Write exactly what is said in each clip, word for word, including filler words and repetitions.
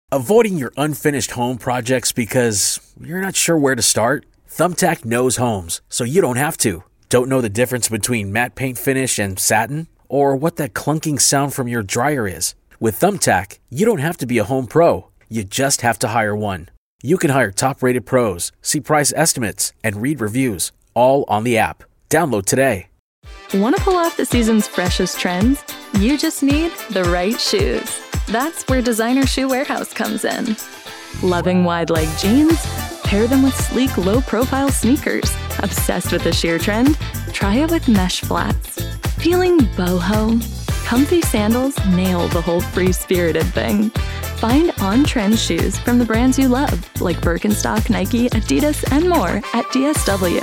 Avoiding your unfinished home projects because you're not sure where to start? Thumbtack knows homes, so you don't have to. Don't know the difference between matte paint finish and satin? Or what that clunking sound from your dryer is? With Thumbtack, you don't have to be a home pro. You just have to hire one. You can hire top-rated pros, see price estimates, and read reviews, all on the app. Download today. Want to pull off the season's freshest trends? You just need the right shoes. That's where Designer Shoe Warehouse comes in. Loving wide-leg jeans? Pair them with sleek, low-profile sneakers. Obsessed with the sheer trend? Try it with mesh flats. Feeling boho? Comfy sandals nail the whole free-spirited thing. Find on-trend shoes from the brands you love, like Birkenstock, Nike, Adidas, and more at D S W.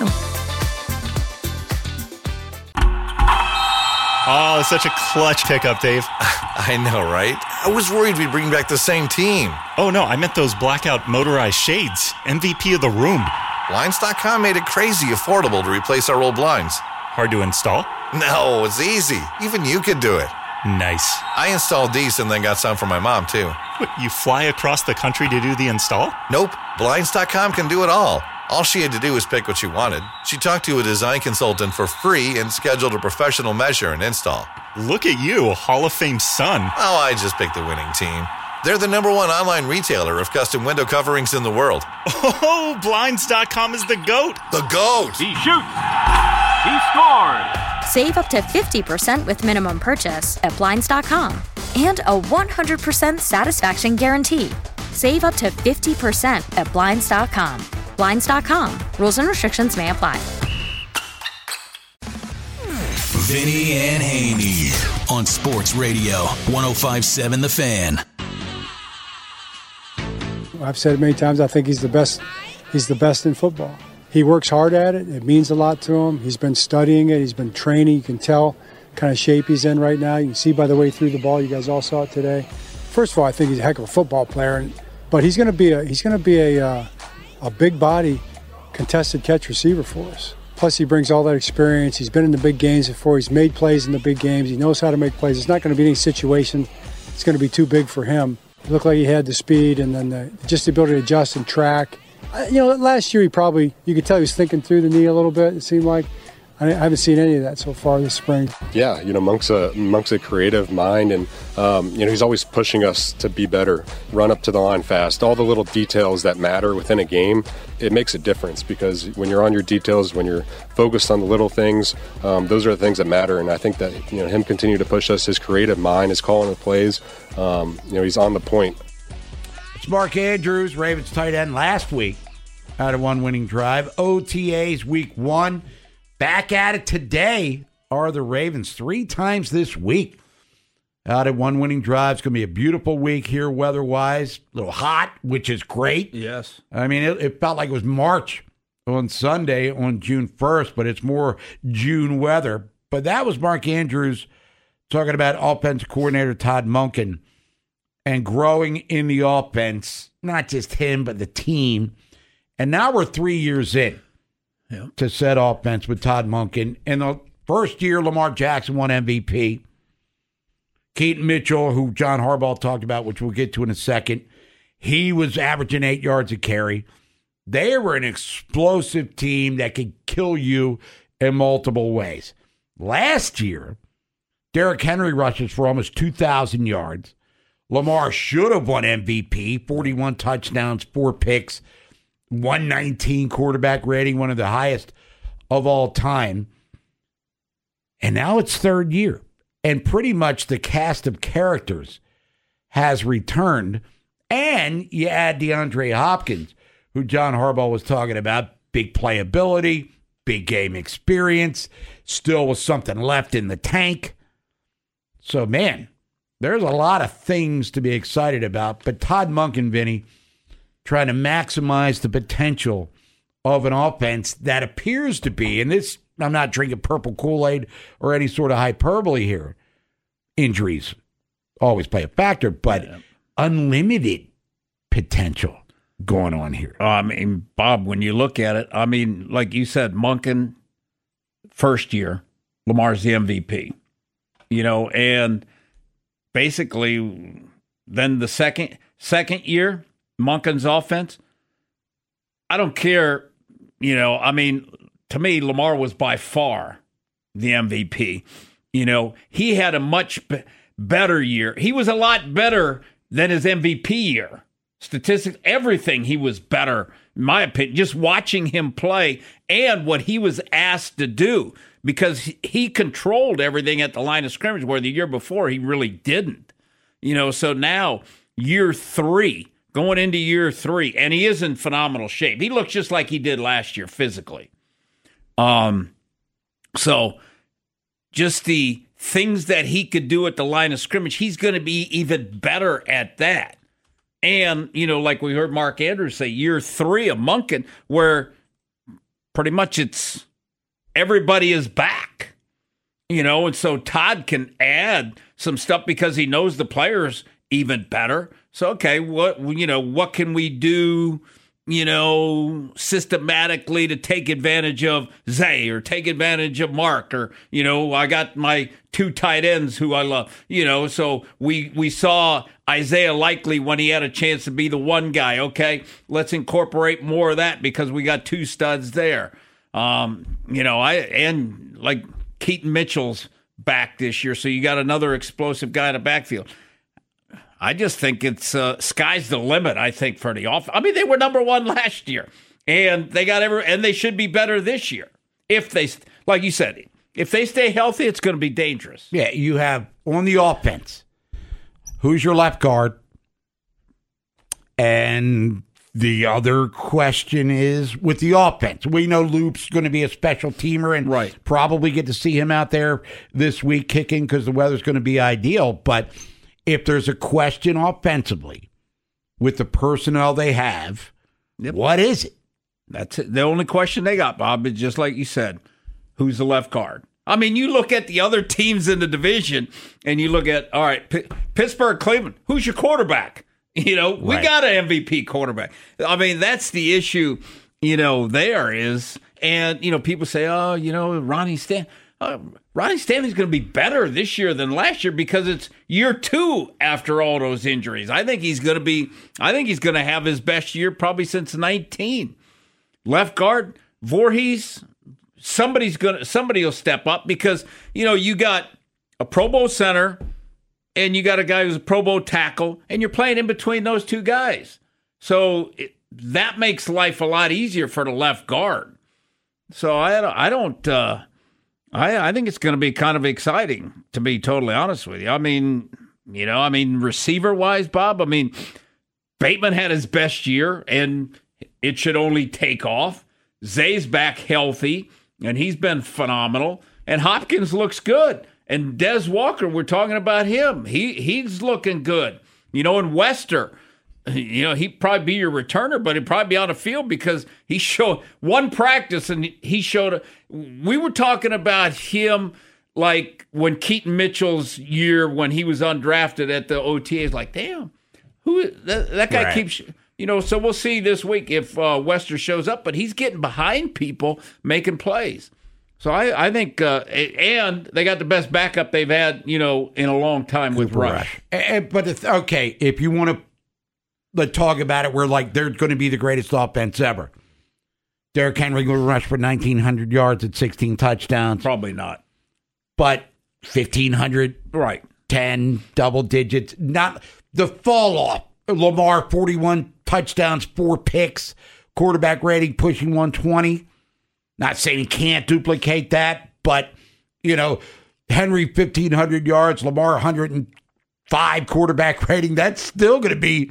Oh, such a clutch pickup, Dave. I know, right? I was worried we'd bring back the same team. Oh, no, I meant those blackout motorized shades. M V P of the room. Blinds dot com made it crazy affordable to replace our old blinds. Hard to install? No, it's easy. Even you could do it. Nice. I installed these and then got some for my mom, too. What, you fly across the country to do the install? Nope. Blinds dot com can do it all. All she had to do was pick what she wanted. She talked to a design consultant for free and scheduled a professional measure and install. Look at you, Hall of Fame son. Oh, I just picked the winning team. They're the number one online retailer of custom window coverings in the world. Oh, Blinds dot com is the GOAT. The GOAT! He shoots! He scores! Save up to fifty percent with minimum purchase at Blinds dot com. And a one hundred percent satisfaction guarantee. Save up to fifty percent at Blinds dot com. Blinds dot com. Rules and restrictions may apply. Vinny and Haney on Sports Radio one oh five point seven The Fan. I've said it many times, I think he's the best he's the best in football. He works hard at it. It means a lot to him. He's been studying it. He's been training. You can tell kind of shape he's in right now. You can see by the way through the ball. You guys all saw it today. First of all, I think he's a heck of a football player, but he's going to be a he's going to be a uh, a big body contested catch receiver for us. Plus, he brings all that experience. He's been in the big games before. He's made plays in the big games. He knows how to make plays. It's not going to be any situation it's going to be too big for him. It looked like he had the speed and then the, just the ability to adjust and track. I, you know, last year he probably, you could tell he was thinking through the knee a little bit, it seemed like. I haven't seen any of that so far this spring. Yeah, you know, Monk's a, Monk's a creative mind, and, um, you know, he's always pushing us to be better, run up to the line fast. All the little details that matter within a game, it makes a difference because when you're on your details, when you're focused on the little things, um, those are the things that matter. And I think that, you know, him continue to push us, his creative mind, his calling the plays, um, you know, he's on the point. It's Mark Andrews, Ravens tight end last week. Had a one winning drive. O T As week one. Back at it today are the Ravens three times this week. Out at one winning drive. It's going to be a beautiful week here weather-wise. A little hot, which is great. Yes. I mean, it, it felt like it was March on Sunday on June first, but it's more June weather. But that was Mark Andrews talking about offensive coordinator Todd Monken and growing in the offense, not just him, but the team. And now we're three years in. Yeah. To set offense with Todd Monken. In the first year, Lamar Jackson won M V P. Keaton Mitchell, who John Harbaugh talked about, which we'll get to in a second, he was averaging eight yards a carry. They were an explosive team that could kill you in multiple ways. Last year, Derrick Henry rushes for almost two thousand yards. Lamar should have won M V P, forty-one touchdowns, four picks. one nineteen quarterback rating, one of the highest of all time. And now it's third year. And pretty much the cast of characters has returned. And you add DeAndre Hopkins, who John Harbaugh was talking about. Big playability, big game experience, still with something left in the tank. So, man, there's a lot of things to be excited about. But Todd Monken, Vinny, trying to maximize the potential of an offense that appears to be, and this, I'm not drinking purple Kool-Aid or any sort of hyperbole here. Injuries always play a factor, but yeah. Unlimited potential going on here. I mean, Bob, when you look at it, I mean, like you said, Monken, first year, Lamar's the M V P. You know, and basically then the second second year, Monken's offense, I don't care, you know, I mean, to me, Lamar was by far the M V P. You know, he had a much be- better year. He was a lot better than his M V P year. Statistics, everything, he was better, in my opinion, just watching him play and what he was asked to do, because he, he controlled everything at the line of scrimmage, where the year before he really didn't. You know, so now, year three, going into year three, and he is in phenomenal shape. He looks just like he did last year physically. Um, so just the things that he could do at the line of scrimmage, he's going to be even better at that. And, you know, like we heard Mark Andrews say, year three of Monken, where pretty much it's everybody is back, you know, and so Todd can add some stuff because he knows the players even better. So, okay, what, you know, what can we do, you know, systematically to take advantage of Zay or take advantage of Mark, or, you know, I got my two tight ends who I love, you know, so we, we saw Isaiah Likely when he had a chance to be the one guy. Okay, let's incorporate more of that because we got two studs there. Um, you know, I, and like Keaton Mitchell's back this year. So you got another explosive guy in the backfield. I just think it's uh, sky's the limit, I think, for the offense. I mean, they were number one last year, and they got every, and they should be better this year. If they, like you said, if they stay healthy, it's going to be dangerous. Yeah, you have on the offense, who's your left guard? And the other question is with the offense. We know Loop's going to be a special teamer and right. probably get to see him out there this week kicking because the weather's going to be ideal, but if there's a question offensively with the personnel they have, yep. what is it? That's it. The only question they got, Bob, is just like you said, who's the left guard? I mean, you look at the other teams in the division, and you look at, all right, P- Pittsburgh, Cleveland, who's your quarterback? You know, we right. got an M V P quarterback. I mean, that's the issue, you know, there is. And, you know, people say, oh, you know, Ronnie Stan. Uh, Ronnie Stanley's going to be better this year than last year because it's year two after all those injuries. I think he's going to be, I think he's going to have his best year probably since nineteen. Left guard, Voorhees, somebody's going to, somebody will step up because, you know, you got a Pro Bowl center and you got a guy who's a Pro Bowl tackle and you're playing in between those two guys. So it, that makes life a lot easier for the left guard. So I don't, I don't, uh, I, I think it's going to be kind of exciting, to be totally honest with you. I mean, you know, I mean, receiver-wise, Bob, I mean, Bateman had his best year, and it should only take off. Zay's back healthy, and he's been phenomenal. And Hopkins looks good. And Des Walker, we're talking about him. He He's looking good. You know, and Wester, you know, he'd probably be your returner, but he'd probably be on the field because he showed one practice and he showed. A, we were talking about him like when Keaton Mitchell's year when he was undrafted at the O T As. Like, damn, who that, that guy right. keeps. You know, so we'll see this week if uh, Wester shows up, but he's getting behind people making plays. So I, I think, uh, and they got the best backup they've had, you know, in a long time with Rush. Rush. And, but it's, okay, if you want to. Let's talk about it. We're like, they're going to be the greatest offense ever. Derrick Henry will rush for nineteen hundred yards at sixteen touchdowns. Probably not. But fifteen hundred, right? ten, double digits. Not the fall off. Lamar, forty-one touchdowns, four picks. Quarterback rating pushing one twenty. Not saying he can't duplicate that, but, you know, Henry, fifteen hundred yards. Lamar, one hundred five quarterback rating. That's still going to be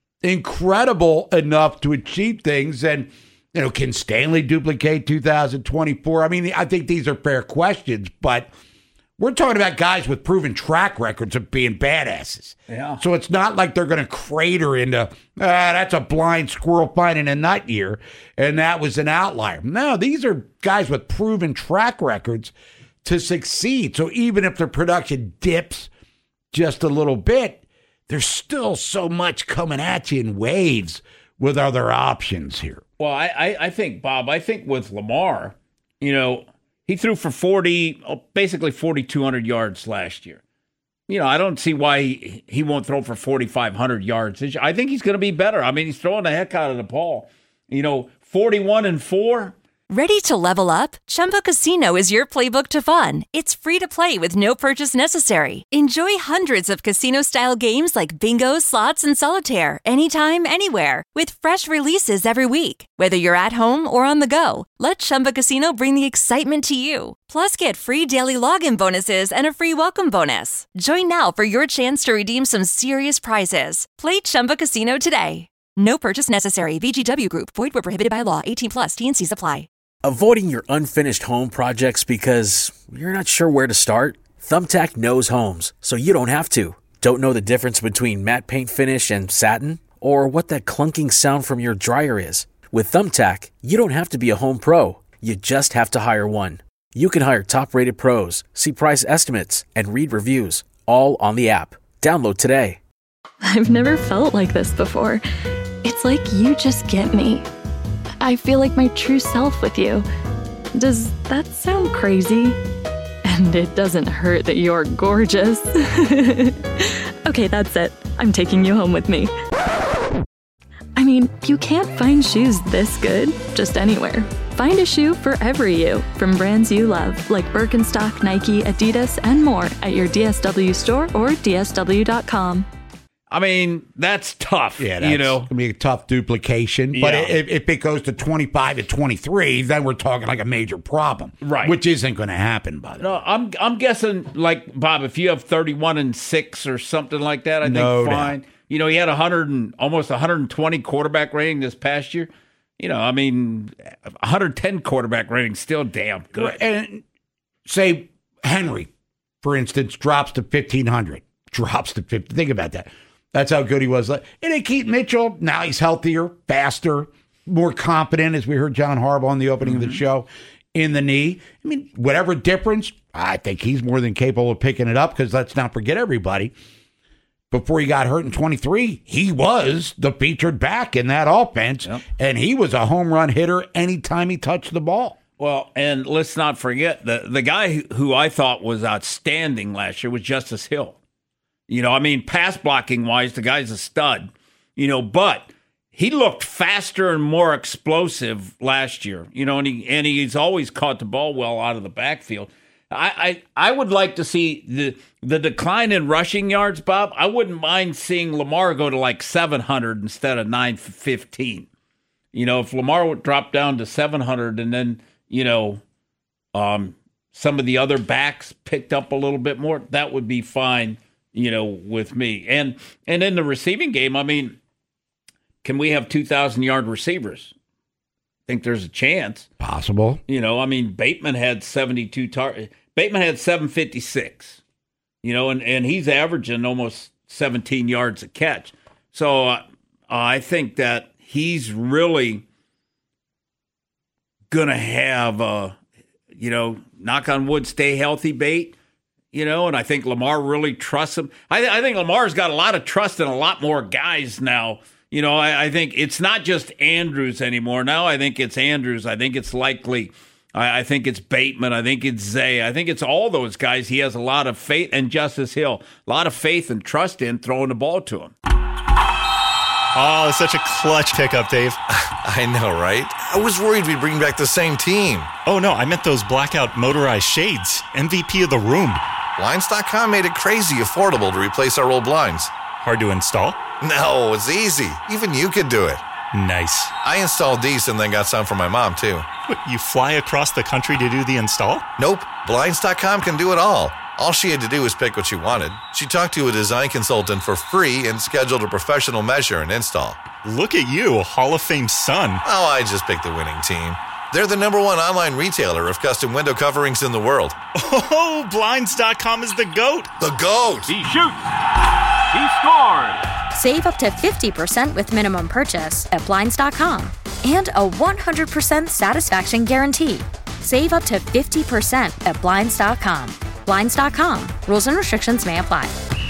incredible enough to achieve things. And, you know, can Stanley duplicate two thousand twenty-four? I mean, I think these are fair questions, but we're talking about guys with proven track records of being badasses. Yeah. So it's not like they're going to crater into, ah, that's a blind squirrel finding a nut year, and that was an outlier. No, these are guys with proven track records to succeed. So even if their production dips just a little bit, there's still so much coming at you in waves with other options here. Well, I, I, I think, Bob, I think with Lamar, you know, he threw for forty, basically forty-two hundred yards last year. you know, I don't see why he, he won't throw for forty-five hundred yards. I think he's going to be better. I mean, he's throwing the heck out of the ball. You know, forty-one and four. Ready to level up? Chumba Casino is your playbook to fun. It's free to play with no purchase necessary. Enjoy hundreds of casino-style games like bingo, slots, and solitaire anytime, anywhere with fresh releases every week. Whether you're at home or on the go, let Chumba Casino bring the excitement to you. Plus, get free daily login bonuses and a free welcome bonus. Join now for your chance to redeem some serious prizes. Play Chumba Casino today. No purchase necessary. V G W Group. Void where prohibited by law. eighteen plus. T and C's apply. Avoiding your unfinished home projects because you're not sure where to start? Thumbtack knows homes, so you don't have to. Don't know the difference between matte paint finish and satin? Or what that clunking sound from your dryer is? With Thumbtack, you don't have to be a home pro. You just have to hire one. You can hire top-rated pros, see price estimates, and read reviews, all on the app. Download today. I've never felt like this before. It's like you just get me. I feel like my true self with you. Does that sound crazy? And it doesn't hurt that you're gorgeous. Okay, that's it. I'm taking you home with me. I mean, you can't find shoes this good just anywhere. Find a shoe for every you from brands you love, like Birkenstock, Nike, Adidas, and more at your D S W store or D S W dot com. I mean, that's tough. Yeah, that's you know, going to be a tough duplication. But Yeah. if, if it goes to twenty-five to twenty-three, then we're talking like a major problem. Right. Which isn't going to happen, by the way. No, I'm I'm guessing, like, Bob, if you have thirty-one and six or something like that, I think No fine. doubt. You know, he had one hundred and almost one hundred twenty quarterback rating this past year. You know, I mean, one hundred ten quarterback rating still damn good. And say Henry, for instance, drops to fifteen hundred. Drops to fifty. Think about that. That's how good he was. And then Keaton Mitchell, now he's healthier, faster, more confident, as we heard John Harbaugh in the opening Mm-hmm. of the show, in the knee. I mean, whatever difference, I think he's more than capable of picking it up, because let's not forget, everybody, before he got hurt in twenty-three, he was the featured back in that offense, Yep. and he was a home run hitter anytime he touched the ball. Well, and let's not forget, the, the guy who I thought was outstanding last year was Justice Hill. You know, I mean, pass blocking wise, the guy's a stud, you know, but he looked faster and more explosive last year, you know, and he and he's always caught the ball well out of the backfield. I, I, I would like to see the the decline in rushing yards, Bob. I wouldn't mind seeing Lamar go to like seven hundred instead of nine fifteen. You know, if Lamar would drop down to seven hundred and then, you know, um, some of the other backs picked up a little bit more, that would be fine. You know, with me. And and in the receiving game, I mean, can we have two thousand yard receivers? I think there's a chance. Possible. You know, I mean, Bateman had seventy-two targets. Bateman had seven fifty-six, you know, and, and he's averaging almost seventeen yards a catch. So uh, I think that he's really going to have, uh, you know, knock on wood, stay healthy, Bate. You know, and I think Lamar really trusts him. I, I think Lamar's got a lot of trust in a lot more guys now. You know, I, I think it's not just Andrews anymore. Now I think it's Andrews. I think it's likely. I, I think it's Bateman. I think it's Zay. I think it's all those guys. He has a lot of faith, and Justice Hill, a lot of faith and trust in throwing the ball to him. Oh, it's such a clutch pickup, Dave. I know, right? I was worried we'd bring back the same team. Oh, no, I meant those blackout motorized shades. M V P of the room. Blinds dot com made it crazy affordable to replace our old blinds. Hard to install? No, it's easy. Even you could do it. Nice. I installed these and then got some for my mom, too. What, you fly across the country to do the install? Nope. Blinds dot com can do it all. All she had to do was pick what she wanted. She talked to a design consultant for free and scheduled a professional measure and install. Look at you, Hall of Fame son. Oh, I just picked the winning team. They're the number one online retailer of custom window coverings in the world. Oh, Blinds dot com is the GOAT. The GOAT! He shoots. He scores. Save up to fifty percent with minimum purchase at Blinds dot com and a one hundred percent satisfaction guarantee. Save up to fifty percent at Blinds dot com. Blinds dot com. Rules and restrictions may apply.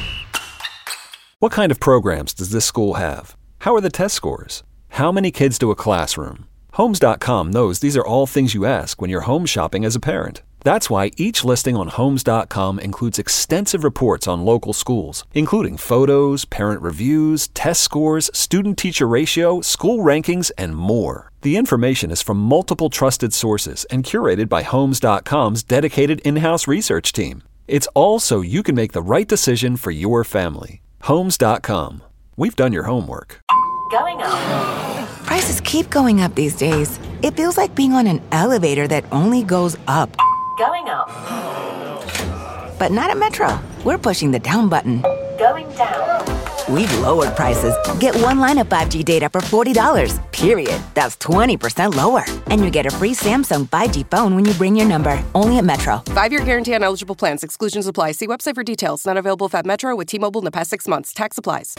What kind of programs does this school have? How are the test scores? How many kids to a classroom? Homes dot com knows these are all things you ask when you're home shopping as a parent. That's why each listing on Homes dot com includes extensive reports on local schools, including photos, parent reviews, test scores, student-teacher ratio, school rankings, and more. The information is from multiple trusted sources and curated by Homes dot com's dedicated in-house research team. It's all so you can make the right decision for your family. Homes dot com. We've done your homework. Going up. Prices keep going up these days. It feels like being on an elevator that only goes up. Going up. But not at Metro. We're pushing the down button. Going down. We've lowered prices. Get one line of five G data for forty dollars, period. That's twenty percent lower. And you get a free Samsung five G phone when you bring your number. Only at Metro. Five-year guarantee on eligible plans. Exclusions apply. See website for details. Not available at Metro with T-Mobile in the past six months. Tax applies.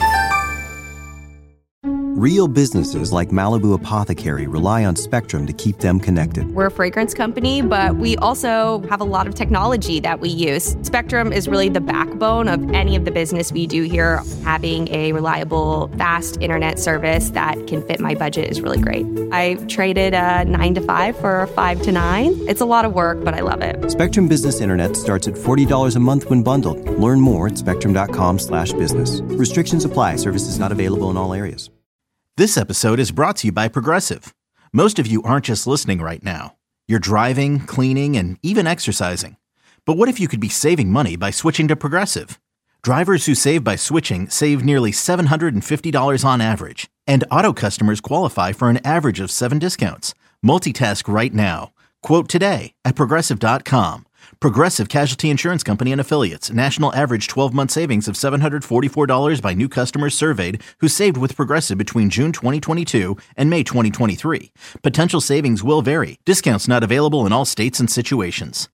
Real businesses like Malibu Apothecary rely on Spectrum to keep them connected. We're a fragrance company, but we also have a lot of technology that we use. Spectrum is really the backbone of any of the business we do here. Having a reliable, fast internet service that can fit my budget is really great. I traded a nine to five for a five to nine. It's a lot of work, but I love it. Spectrum Business Internet starts at forty dollars a month when bundled. Learn more at spectrum.com slash business. Restrictions apply. Services not available in all areas. This episode is brought to you by Progressive. Most of you aren't just listening right now. You're driving, cleaning, and even exercising. But what if you could be saving money by switching to Progressive? Drivers who save by switching save nearly seven hundred fifty dollars on average. And auto customers qualify for an average of seven discounts. Multitask right now. Quote today at Progressive dot com. Progressive Casualty Insurance Company and Affiliates. National average twelve-month savings of seven hundred forty-four dollars by new customers surveyed who saved with Progressive between June twenty twenty-two and May twenty twenty-three. Potential savings will vary. Discounts not available in all states and situations.